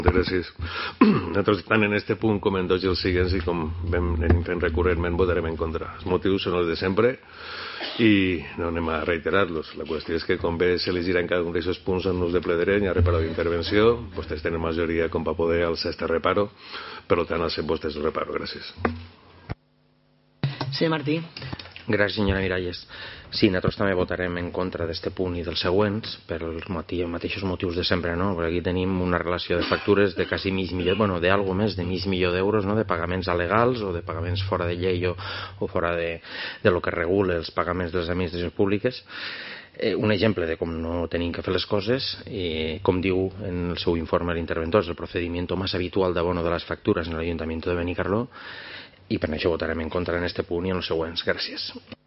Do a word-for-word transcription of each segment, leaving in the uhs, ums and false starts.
Gràcies. Nosaltres tant en este punt com en tots els següents, i com vam anem fent recurrentment, votarem en contra. Els motius són els de sempre i no anem a reiterar-los. La qüestió és que com bé s'elegirà en cada un d'aquests punts en ús de ple dret, hi ha reparo d'intervenció, vostès tenen majoria com per poder alçar este reparo, per tant alcem vostès el reparo. Gràcies. Senyor Martí. Gràcies, senyora Miralles. Sí, nosaltres també votarem en contra d'aquest punt i dels següents per els mateixos motius de sempre, no? Perquè aquí tenim una relació de factures de quasi mig milió, bueno, d'algo més de mig milió d'euros, no? De pagaments alegals o de pagaments fora de llei o, o fora de, de lo que regula els pagaments de les administracions públiques. Eh, un exemple de com no tenim que fer les coses, eh, com diu en el seu informe l'interventor, és el procediment més habitual d'abono de les factures en l'Ajuntament de Benicarló, i per això votarem en contra en este punt i en els següents. Gràcies.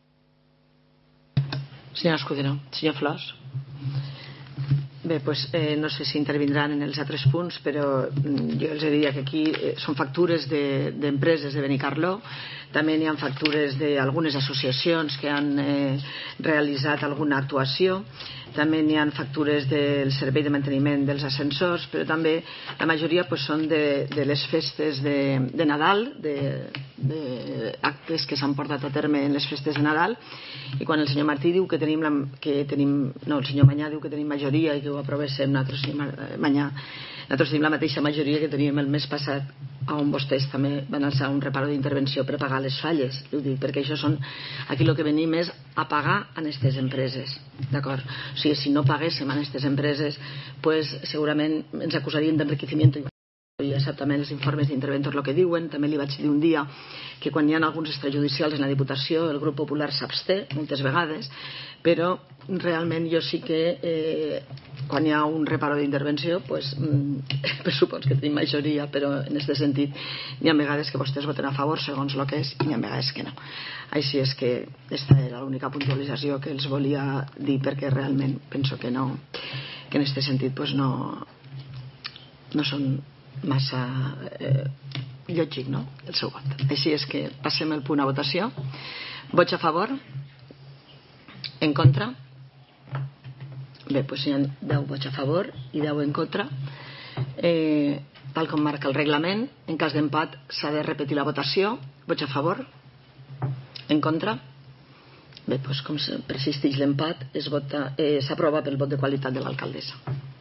Senyor Escudero. Senyor Flors. Bé, doncs eh, no sé si intervindran en els altres punts, però jo els diria que aquí eh, són factures d'empreses de, de Benicarló. També n'hi ha factures d'algunes associacions que han eh, realitzat alguna actuació. També n'hi ha factures del servei de manteniment dels ascensors, però també la majoria pues, són de, de les festes de, de Nadal, de, de actes que s'han portat a terme en les festes de Nadal. I quan el senyor Martí diu que tenim, la, que tenim no, el senyor Manyà diu que tenim majoria i que ho aprovéssim nosaltres, Manyà, nosaltres tenim la mateixa majoria que teníem el mes passat, on vostès també van alçar un reparo d'intervenció per pagar les falles, ho dic, perquè això són, aquí el que venim és a pagar a aquestes empreses, d'acord? O sigui, si no paguéssim a aquestes empreses, pues, segurament ens acusarien d'enriqueciment i exactament els informes d'interventor el que diuen. També li vaig dir un dia que quan hi ha alguns extrajudicials en la Diputació el grup popular s'absté moltes vegades, però realment jo sí que eh, quan hi ha un reparo d'intervenció pues, mm, per supos que tenim majoria, però en aquest sentit n'hi ha vegades que vostès voten a favor segons el que és i n'hi ha vegades que no. Així és que aquesta era l'única puntualització que els volia dir, perquè realment penso que no, que en aquest sentit pues, no no són massa eh, lògic, no?, el seu vot. Així és que passem el punt a votació. Vots a favor? En contra? Bé, doncs hi ha deu vots a favor i deu en contra. Eh, tal com marca el reglament, en cas d'empat s'ha de repetir la votació. Vots a favor? En contra? Bé, doncs com persisteix l'empat, s'aprova eh, pel vot de qualitat de l'alcaldessa.